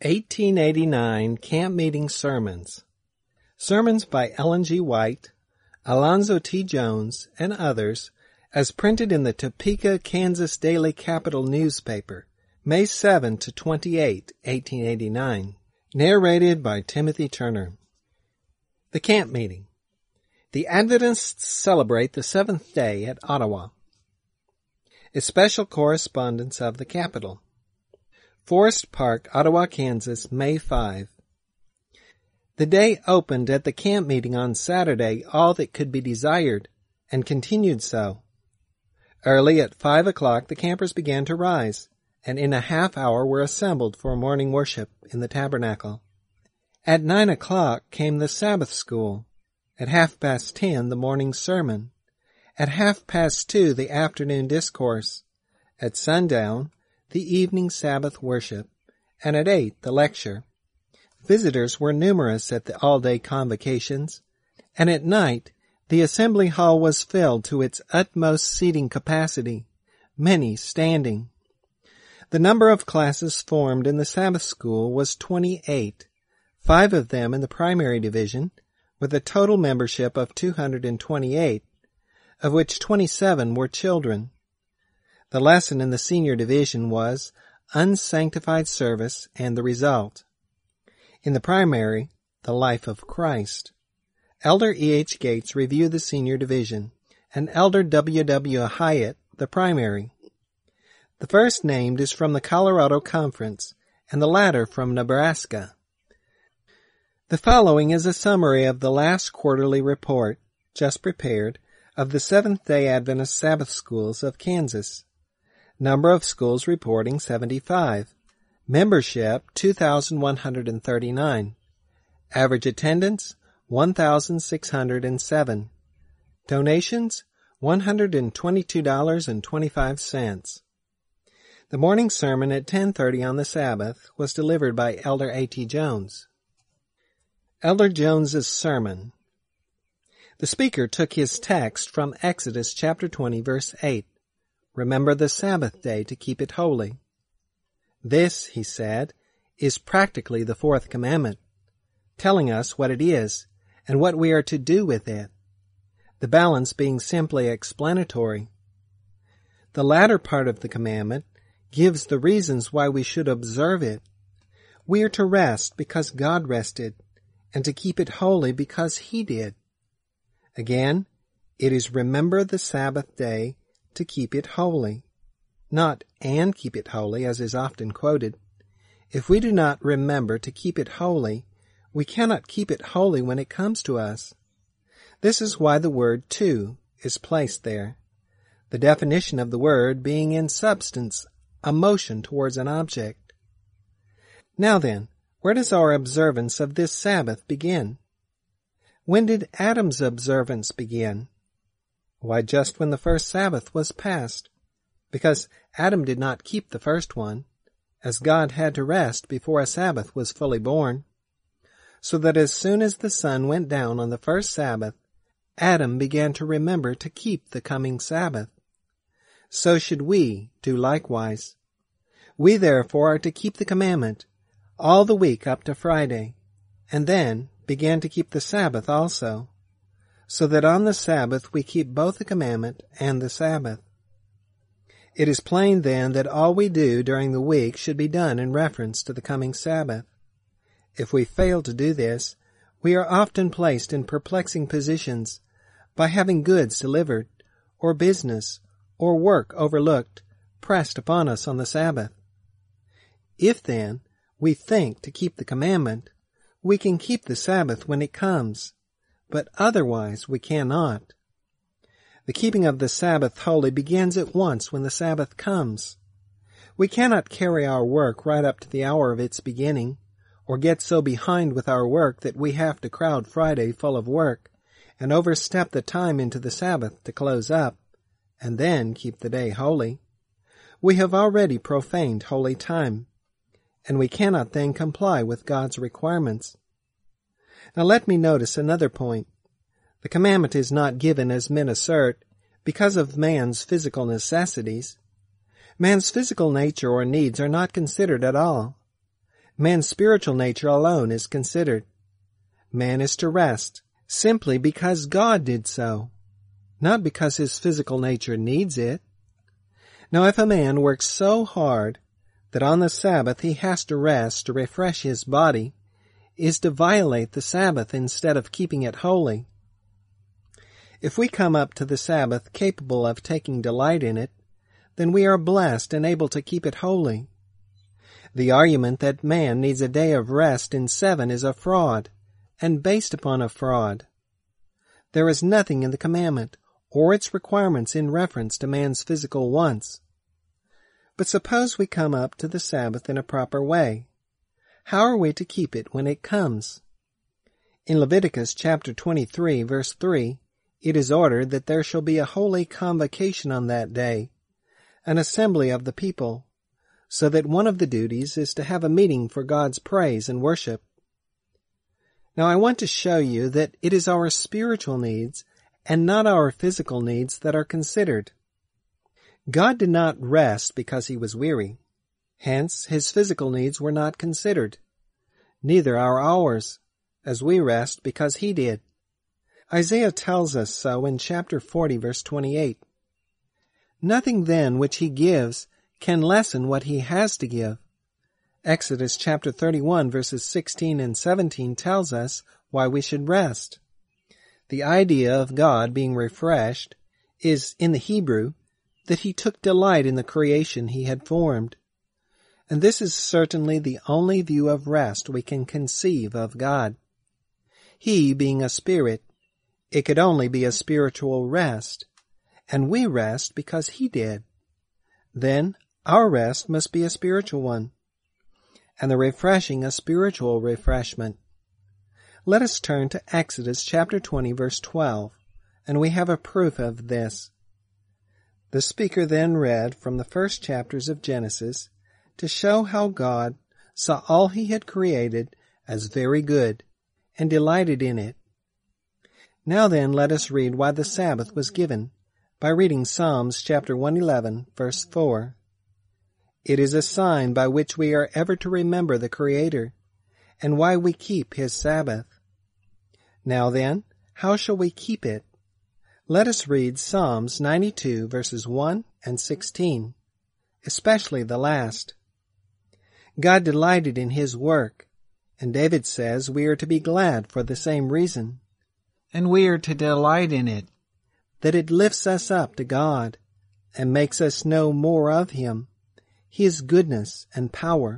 1889 Camp Meeting Sermons. Sermons by Ellen G. White, Alonzo T. Jones, and others, as printed in the Topeka, Kansas Daily Capital newspaper, May 7 to 28, 1889. Narrated by Timothy Turner. The Camp Meeting. The Adventists celebrate the seventh day at Ottawa. A special correspondence of the Capitol. Forest Park, Ottawa, Kansas, May 5. The day opened at the camp meeting on Saturday all that could be desired, and continued so. Early at 5 o'clock the campers began to rise, and in a half hour were assembled for morning worship in the tabernacle. At 9 o'clock came the Sabbath school. At 10:30 the morning sermon. At 2:30 the afternoon discourse. At sundown the evening Sabbath worship, and at 8 the lecture. Visitors were numerous at the all-day convocations, and at night the assembly hall was filled to its utmost seating capacity, many standing. The number of classes formed in the Sabbath school was 28, 5 of them in the primary division, with a total membership of 228, of which 27 were children. The lesson in the senior division was Unsanctified Service and the Result. In the primary, The Life of Christ. Elder E. H. Gates reviewed the senior division, and Elder W. W. Hyatt the primary. The first named is from the Colorado Conference, and the latter from Nebraska. The following is a summary of the last quarterly report, just prepared, of the Seventh-day Adventist Sabbath Schools of Kansas. Number of schools reporting 75. Membership 2,139. Average attendance 1,607. Donations $122.25. The morning sermon at 10:30 on the Sabbath was delivered by Elder A.T. Jones. Elder Jones's sermon. The speaker took his text from Exodus chapter 20, verse 8. Remember the Sabbath day to keep it holy. This, he said, is practically the fourth commandment, telling us what it is and what we are to do with it, the balance being simply explanatory. The latter part of the commandment gives the reasons why we should observe it. We are to rest because God rested, and to keep it holy because He did. Again, it is remember the Sabbath day to keep it holy, not and keep it holy, as is often quoted. If we do not remember to keep it holy, we cannot keep it holy when it comes to us. This is why the word to is placed there, the definition of the word being in substance a motion towards an object. Now then, where does our observance of this Sabbath begin? When did Adam's observance begin? Why, just when the first Sabbath was passed, because Adam did not keep the first one, as God had to rest before a Sabbath was fully born, so that as soon as the sun went down on the first Sabbath, Adam began to remember to keep the coming Sabbath. So should we do likewise. We therefore are to keep the commandment all the week up to Friday, and then began to keep the Sabbath also, so that on the Sabbath we keep both the commandment and the Sabbath. It is plain then that all we do during the week should be done in reference to the coming Sabbath. If we fail to do this, we are often placed in perplexing positions by having goods delivered, or business, or work overlooked, pressed upon us on the Sabbath. If, then, we think to keep the commandment, we can keep the Sabbath when it comes, but otherwise we cannot. The keeping of the Sabbath holy begins at once when the Sabbath comes. We cannot carry our work right up to the hour of its beginning, or get so behind with our work that we have to crowd Friday full of work, and overstep the time into the Sabbath to close up, and then keep the day holy. We have already profaned holy time, and we cannot then comply with God's requirements. Now let me notice another point. The commandment is not given, as men assert, because of man's physical necessities. Man's physical nature or needs are not considered at all. Man's spiritual nature alone is considered. Man is to rest simply because God did so, not because his physical nature needs it. Now, if a man works so hard that on the Sabbath he has to rest to refresh his body, is to violate the Sabbath instead of keeping it holy. If we come up to the Sabbath capable of taking delight in it, then we are blessed and able to keep it holy. The argument that man needs a day of rest in 7 is a fraud, and based upon a fraud. There is nothing in the commandment or its requirements in reference to man's physical wants. But suppose we come up to the Sabbath in a proper way. How are we to keep it when it comes? In Leviticus chapter 23, verse 3, it is ordered that there shall be a holy convocation on that day, an assembly of the people, so that one of the duties is to have a meeting for God's praise and worship. Now I want to show you that it is our spiritual needs and not our physical needs that are considered. God did not rest because he was weary. Hence, his physical needs were not considered. Neither are ours, as we rest because he did. Isaiah tells us so in chapter 40, verse 28. Nothing then which he gives can lessen what he has to give. Exodus chapter 31, verses 16 and 17 tells us why we should rest. The idea of God being refreshed is, in the Hebrew, that he took delight in the creation he had formed. And this is certainly the only view of rest we can conceive of God. He being a spirit, it could only be a spiritual rest, and we rest because he did. Then our rest must be a spiritual one, and the refreshing a spiritual refreshment. Let us turn to Exodus chapter 20, verse 12, and we have a proof of this. The speaker then read from the first chapters of Genesis to show how God saw all he had created as very good and delighted in it. Now then, let us read why the Sabbath was given by reading Psalms chapter 111, verse 4. It is a sign by which we are ever to remember the Creator, and why we keep his Sabbath. Now then, how shall we keep it? Let us read Psalms 92, verses 1 and 16, especially the last. God delighted in his work, and David says we are to be glad for the same reason. And we are to delight in it, that it lifts us up to God and makes us know more of him, his goodness and power.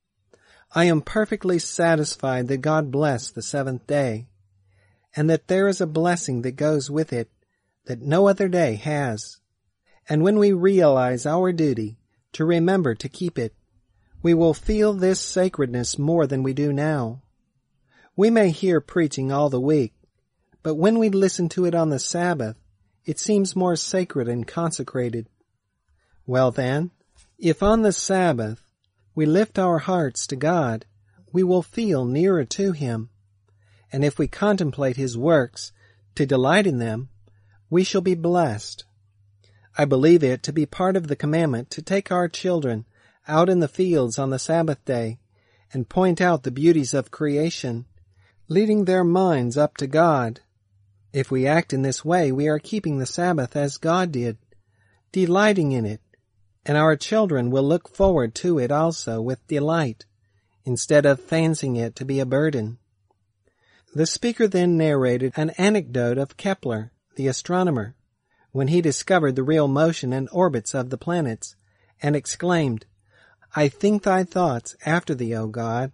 I am perfectly satisfied that God blessed the seventh day, and that there is a blessing that goes with it that no other day has. And when we realize our duty to remember to keep it, we will feel this sacredness more than we do now. We may hear preaching all the week, but when we listen to it on the Sabbath, it seems more sacred and consecrated. Well then, if on the Sabbath we lift our hearts to God, we will feel nearer to him. And if we contemplate his works, to delight in them, we shall be blessed. I believe it to be part of the commandment to take our children out in the fields on the Sabbath day and point out the beauties of creation, leading their minds up to God. If we act in this way, we are keeping the Sabbath as God did, delighting in it, and our children will look forward to it also with delight, instead of fancying it to be a burden. The speaker then narrated an anecdote of Kepler, the astronomer, when he discovered the real motion and orbits of the planets, and exclaimed, "I think thy thoughts after thee, O God."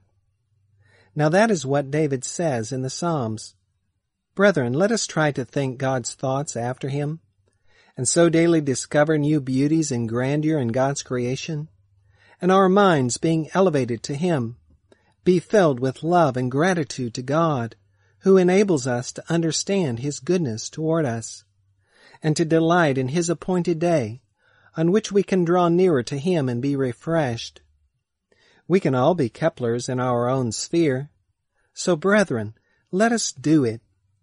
Now that is what David says in the Psalms. Brethren, let us try to think God's thoughts after him, and so daily discover new beauties and grandeur in God's creation, and our minds being elevated to him, be filled with love and gratitude to God, who enables us to understand his goodness toward us, and to delight in his appointed day, on which we can draw nearer to him and be refreshed. We can all be Keplers in our own sphere. So, brethren, let us do it.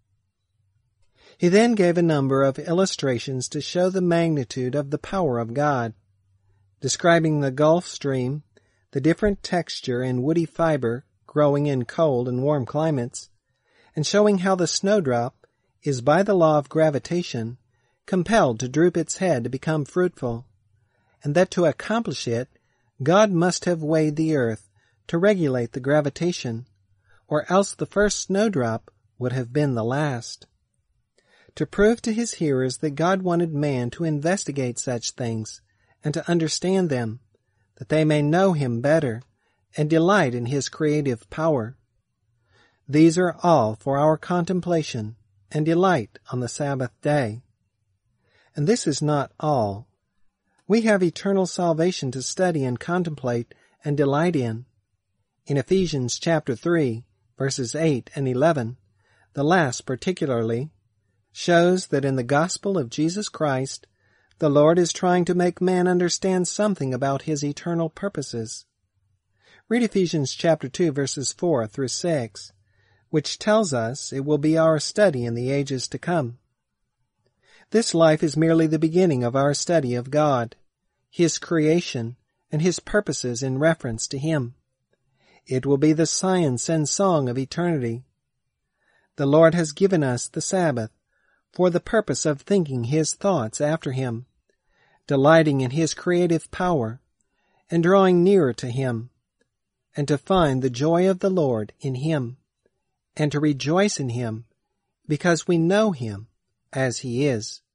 He then gave a number of illustrations to show the magnitude of the power of God, describing the Gulf Stream, the different texture and woody fiber growing in cold and warm climates, and showing how the snowdrop is by the law of gravitation compelled to droop its head to become fruitful, and that to accomplish it, God must have weighed the earth to regulate the gravitation, or else the first snowdrop would have been the last. To prove to his hearers that God wanted man to investigate such things and to understand them, that they may know him better and delight in his creative power. These are all for our contemplation and delight on the Sabbath day. And this is not all. We have eternal salvation to study and contemplate and delight in. In Ephesians chapter 3, verses 8 and 11, the last particularly, shows that in the gospel of Jesus Christ, the Lord is trying to make man understand something about his eternal purposes. Read Ephesians chapter 2, verses 4 through 6, which tells us it will be our study in the ages to come. This life is merely the beginning of our study of God, his creation, and his purposes in reference to him. It will be the science and song of eternity. The Lord has given us the Sabbath for the purpose of thinking his thoughts after him, delighting in his creative power, and drawing nearer to him, and to find the joy of the Lord in him, and to rejoice in him, because we know him as he is.